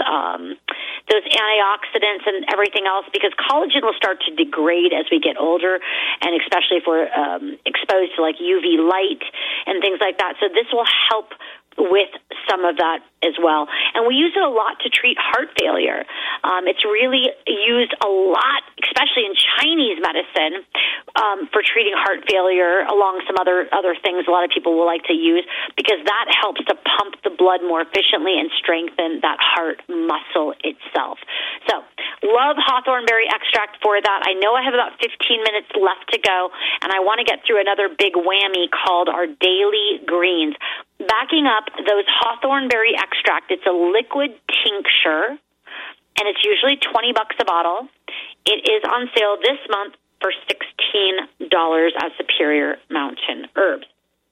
antioxidants and everything else, because collagen will start to degrade as we get older, and especially if we're exposed to, like, UV light and things like that. So this will help with some of that as well. And we use it a lot to treat heart failure. It's really used a lot, especially in Chinese medicine, for treating heart failure, along some other things a lot of people will like to use, because that helps to pump the blood more efficiently and strengthen that heart muscle itself. So, love hawthorn berry extract for that. I know I have about 15 minutes left to go, and I want to get through another big whammy called our daily greens. Backing up, those hawthorn berry extract, it's a liquid tincture, and it's usually $20 a bottle. It is on sale this month for $16 at Superior Mountain Herbs.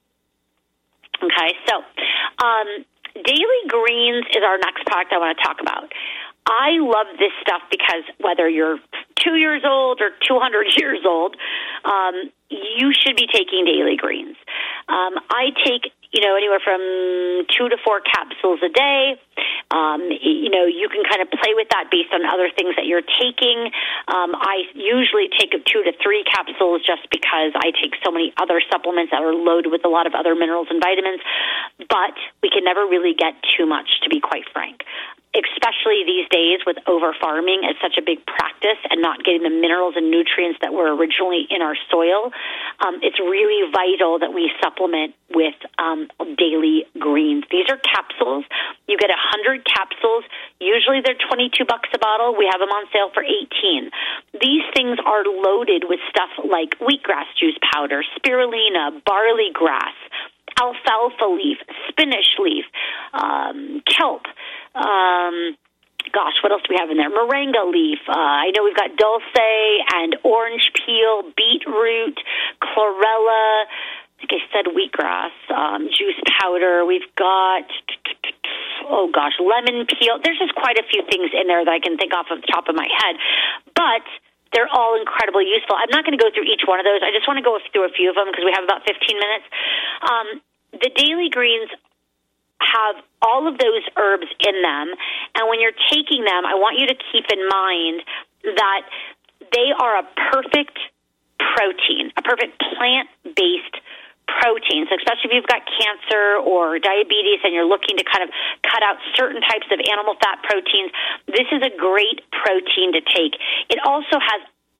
Okay, so Daily Greens is our next product I want to talk about. I love this stuff because whether you're 2 years old or 200 years old, you should be taking Daily Greens. I take anywhere from 2 to 4 capsules a day. You can kind of play with that based on other things that you're taking. I usually take 2 to 3 capsules just because I take so many other supplements that are loaded with a lot of other minerals and vitamins. But we can never really get too much, to be quite frank. Especially these days with over-farming as such a big practice and not getting the minerals and nutrients that were originally in our soil. It's really vital that we supplement with Daily Greens. These are capsules. You get 100 capsules. Usually they're $22 a bottle. We have them on sale for $18. These things are loaded with stuff like wheatgrass juice powder, spirulina, barley grass, alfalfa leaf, spinach leaf, kelp. What else do we have in there? Moringa leaf. I know we've got dulce and orange peel, beetroot, chlorella. I think I said wheatgrass, juice powder. We've got, lemon peel. There's just quite a few things in there that I can think off of the top of my head. But they're all incredibly useful. I'm not going to go through each one of those. I just want to go through a few of them because we have about 15 minutes. The Daily Greens have all of those herbs in them, and when you're taking them, I want you to keep in mind that they are a perfect protein, a perfect plant-based proteins, especially if you've got cancer or diabetes and you're looking to kind of cut out certain types of animal fat proteins, this is a great protein to take. It also has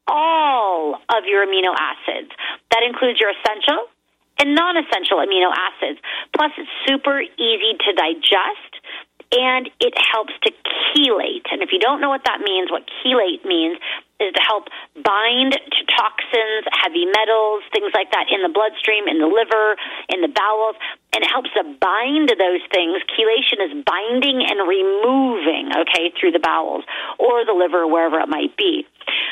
all of your amino acids. That includes your essential and non-essential amino acids. Plus, it's super easy to digest, and it helps to chelate. And if you don't know what that means, what chelate means is to help bind to toxins, heavy metals, things like that in the bloodstream, in the liver, in the bowels, and it helps to bind to those things. Chelation is binding and removing, okay, through the bowels or the liver, wherever it might be.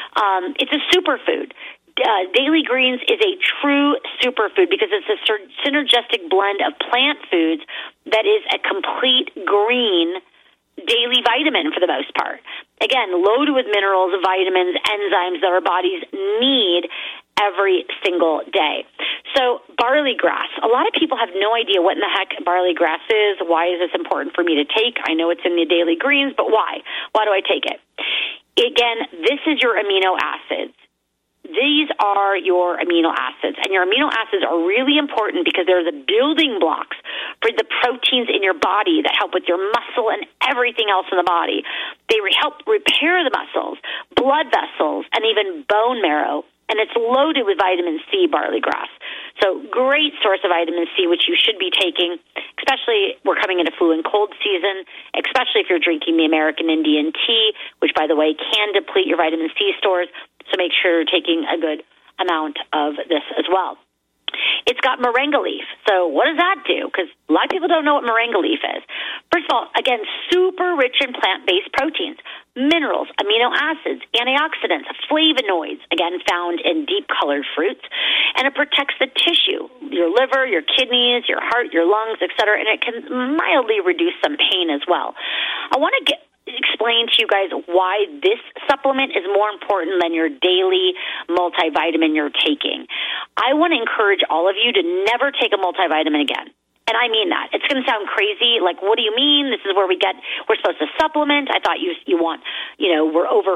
It's a superfood. Daily Greens is a true superfood because it's a synergistic blend of plant foods that is a complete green daily vitamin for the most part. Again, loaded with minerals, vitamins, enzymes that our bodies need every single day. So barley grass. A lot of people have no idea what in the heck barley grass is. Why is this important for me to take? I know it's in the Daily Greens, but why? Why do I take it? Again, this is your amino acids. These are your amino acids, and your amino acids are really important because they're the building blocks for the proteins in your body that help with your muscle and everything else in the body. They help repair the muscles, blood vessels, and even bone marrow, and it's loaded with vitamin C, barley grass. So great source of vitamin C, which you should be taking, especially we're coming into flu and cold season, especially if you're drinking the American Indian tea, which, by the way, can deplete your vitamin C stores. So make sure you're taking a good amount of this as well. It's got moringa leaf. So what does that do? Because a lot of people don't know what moringa leaf is. First of all, again, super rich in plant-based proteins, minerals, amino acids, antioxidants, flavonoids, again, found in deep-colored fruits. And it protects the tissue, your liver, your kidneys, your heart, your lungs, etc. And it can mildly reduce some pain as well. I want to explain to you guys why this supplement is more important than your daily multivitamin you're taking. I want to encourage all of you to never take a multivitamin again. And I mean that. It's going to sound crazy. Like, what do you mean? This is where we're supposed to supplement. I thought you want, we're over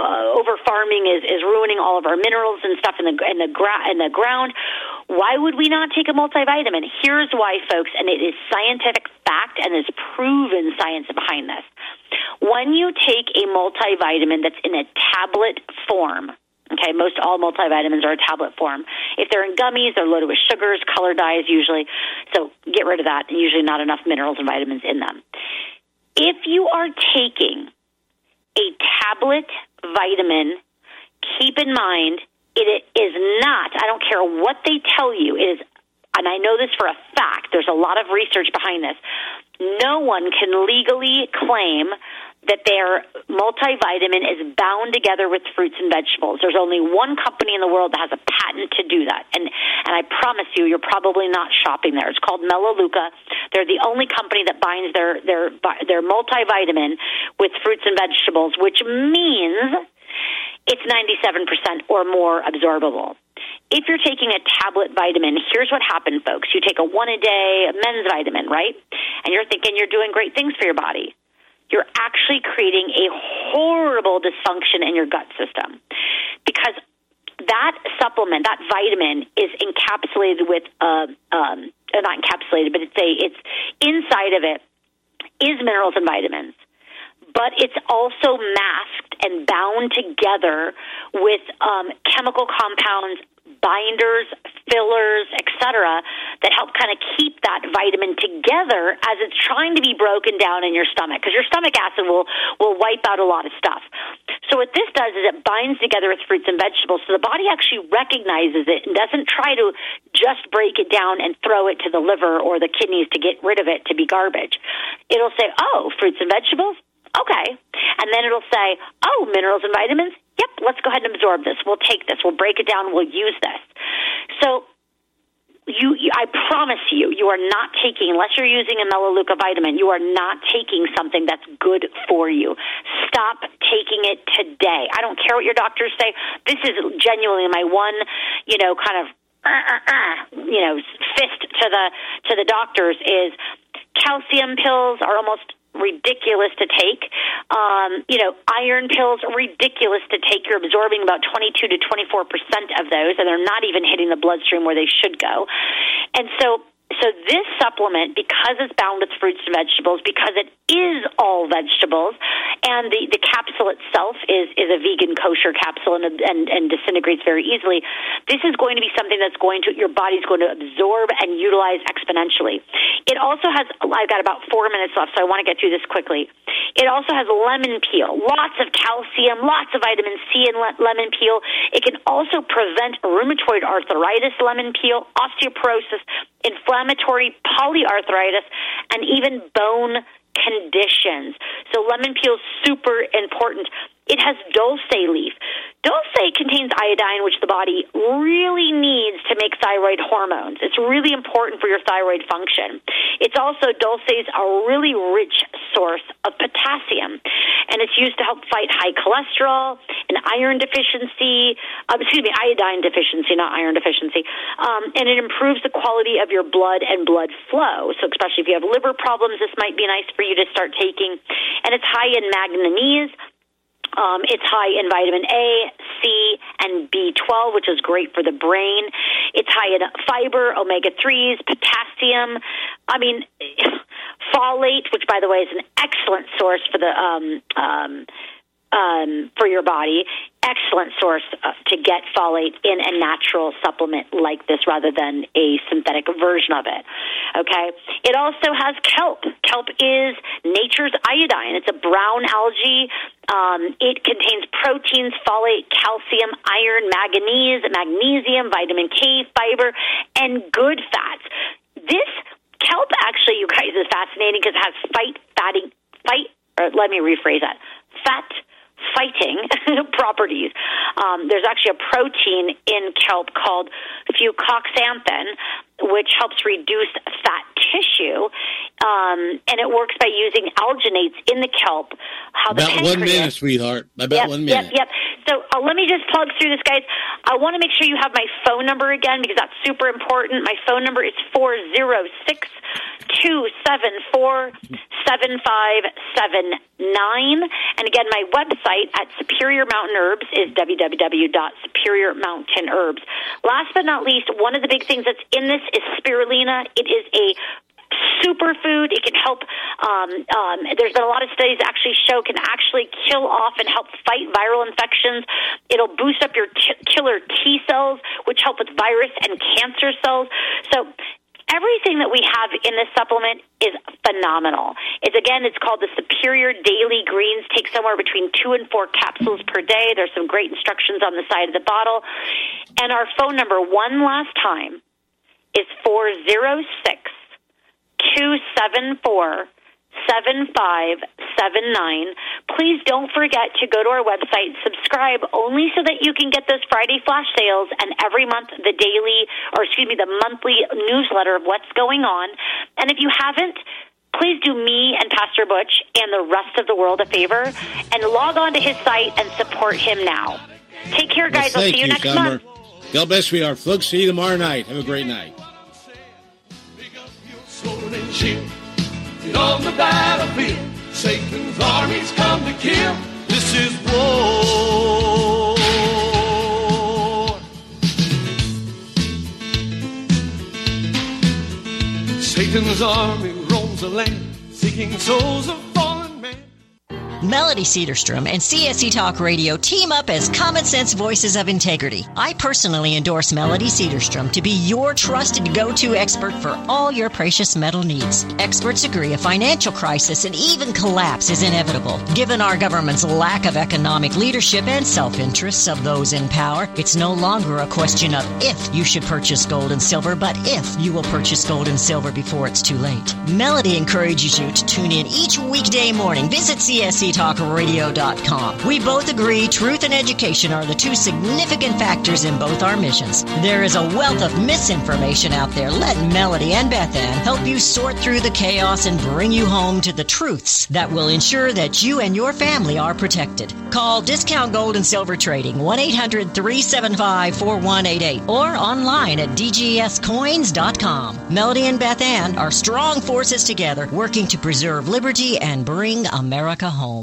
farming is ruining all of our minerals and stuff in the ground. Why would we not take a multivitamin? Here's why, folks, and it is scientific fact and there's proven science behind this. When you take a multivitamin that's in a tablet form, okay, most all multivitamins are a tablet form. If they're in gummies, they're loaded with sugars, color dyes usually, so get rid of that, and usually not enough minerals and vitamins in them. If you are taking a tablet vitamin, keep in mind it is not, I don't care what they tell you, it is, and I know this for a fact, there's a lot of research behind this, no one can legally claim that their multivitamin is bound together with fruits and vegetables. There's only one company in the world that has a patent to do that. And I promise you, you're probably not shopping there. It's called Melaleuca. They're the only company that binds their multivitamin with fruits and vegetables, which means it's 97% or more absorbable. If you're taking a tablet vitamin, here's what happened, folks. You take a one-a-day men's vitamin, right? And you're thinking you're doing great things for your body. You're actually creating a horrible dysfunction in your gut system because that supplement, that vitamin, is encapsulated with, not encapsulated, but it's inside of it is minerals and vitamins. But it's also masked and bound together with chemical compounds, binders, fillers, etc., that help kind of keep that vitamin together as it's trying to be broken down in your stomach, because your stomach acid will wipe out a lot of stuff. So what this does is it binds together with fruits and vegetables, so the body actually recognizes it and doesn't try to just break it down and throw it to the liver or the kidneys to get rid of it to be garbage. It'll say, oh, fruits and vegetables? Okay. And then it'll say, oh, minerals and vitamins? Yep, let's go ahead and absorb this. We'll take this. We'll break it down. We'll use this. So I promise you, you are not taking, unless you're using a Melaleuca vitamin, you are not taking something that's good for you. Stop taking it today. I don't care what your doctors say. This is genuinely my one, kind of, fist to the doctors is calcium pills are almost ridiculous to take. Iron pills, ridiculous to take. You're absorbing about 22 to 24% of those, and they're not even hitting the bloodstream where they should go. And so this supplement, because it's bound with fruits and vegetables, because it is all vegetables, and the capsule itself is a vegan kosher capsule and disintegrates very easily, this is going to be something that's your body's going to absorb and utilize exponentially. It also has, I've got about 4 minutes left, so I want to get through this quickly. It also has lemon peel, lots of calcium, lots of vitamin C in lemon peel. It can also prevent rheumatoid arthritis, lemon peel, osteoporosis, inflammatory polyarthritis, and even bone conditions. So lemon peel is super important. It has dulce leaf. Dulce contains iodine, which the body really needs to make thyroid hormones. It's really important for your thyroid function. It's also, dulce is a really rich source of potassium, and it's used to help fight high cholesterol and iodine deficiency, not iron deficiency, and it improves the quality of your blood and blood flow. So especially if you have liver problems, this might be nice for you to start taking. And it's high in manganese. It's high in vitamin A, C, and B12, which is great for the brain. It's high in fiber, omega-3s, potassium. Folate, which, by the way, is an excellent source for for your body. Excellent source to get folate in a natural supplement like this rather than a synthetic version of it. Okay? It also has kelp. Kelp is nature's iodine. It's a brown algae. It contains proteins, folate, calcium, iron, manganese, magnesium, vitamin K, fiber, and good fats. This kelp actually, you guys, is fascinating because it has fat-fighting properties. There's actually a protein in kelp called fucoxanthin, which helps reduce fat tissue, and it works by using alginates in the kelp. About 1 minute, sweetheart. 1 minute. Yep. So let me just plug through this, guys. I want to make sure you have my phone number again because that's super important. My phone number is 406-274-7579. And again, my website at Superior Mountain Herbs is www.superiormountainherbs. Last but not least, one of the big things that's in this is spirulina. It is a superfood. It can help. There's been a lot of studies that actually show can actually kill off and help fight viral infections. It'll boost up your killer T cells, which help with virus and cancer cells. So everything that we have in this supplement is phenomenal. It's called the Superior Daily Greens. Take somewhere between 2 and 4 capsules per day. There's some great instructions on the side of the bottle. And our phone number, one last time, is 406-274-7579. Please don't forget to go to our website, subscribe only so that you can get those Friday flash sales and every month the monthly newsletter of what's going on. And if you haven't, please do me and Pastor Butch and the rest of the world a favor and log on to his site and support him now. Take care, guys. I'll see you next month. God bless you, our folks. See you tomorrow night. Have a great night. On the battlefield, Satan's armies come to kill. This is war. Satan's army roams the land, seeking souls of fallen men. Melody Cedarstrom and CSC Talk Radio team up as common sense voices of integrity. I personally endorse Melody Cedarstrom to be your trusted go-to expert for all your precious metal needs. Experts agree a financial crisis and even collapse is inevitable. Given our government's lack of economic leadership and self-interests of those in power, it's no longer a question of if you should purchase gold and silver, but if you will purchase gold and silver before it's too late. Melody encourages you to tune in each weekday morning. Visit CSCTalkRadio.com. We both agree truth and education are the two significant factors in both our missions. There is a wealth of misinformation out there. Let Melody and Beth Ann help you sort through the chaos and bring you home to the truths that will ensure that you and your family are protected. Call Discount Gold and Silver Trading 1-800-375-4188 or online at dgscoins.com. Melody and Beth Ann are strong forces together working to preserve liberty and bring America home.